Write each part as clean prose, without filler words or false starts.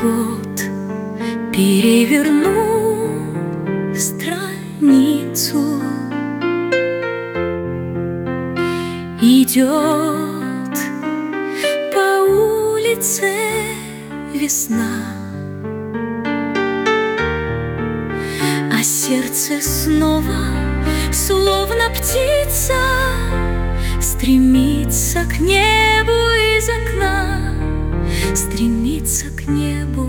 год переверну страницу. Идет по улице весна, а сердце снова, словно птица, стремится к небу из окна, стремится к небу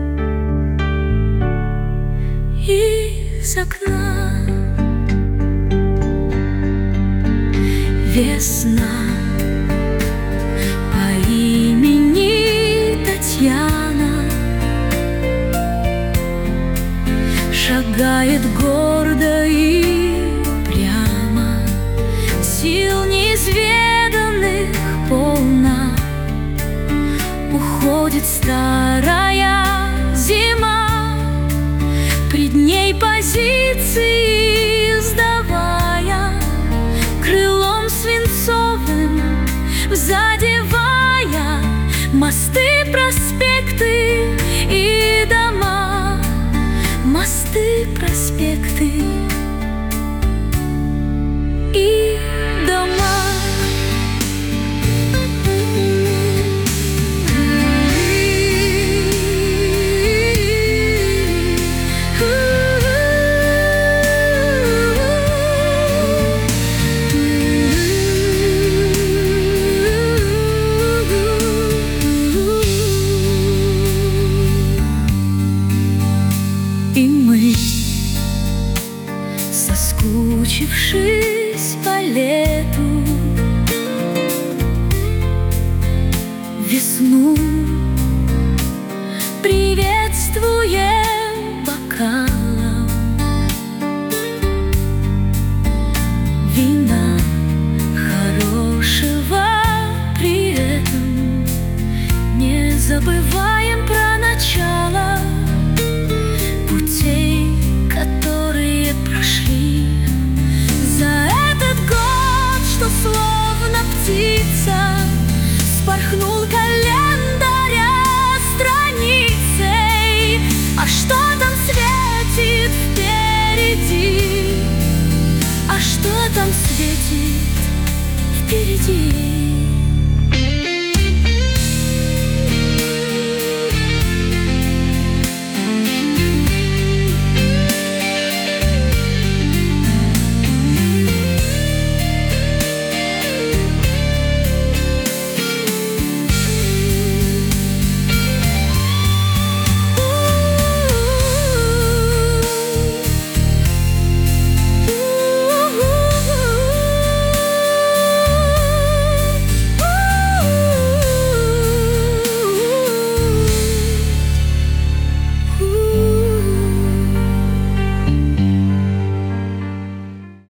из окна. Весна по имени Татьяна шагает гордо и прямо, сил неизведанных полна. Уходит старая зима, пред ней позиции сдавая, крылом свинцовым задевая мосты, проспекты и дома, мосты, проспекты и дома. И мы, соскучившись по лету, весну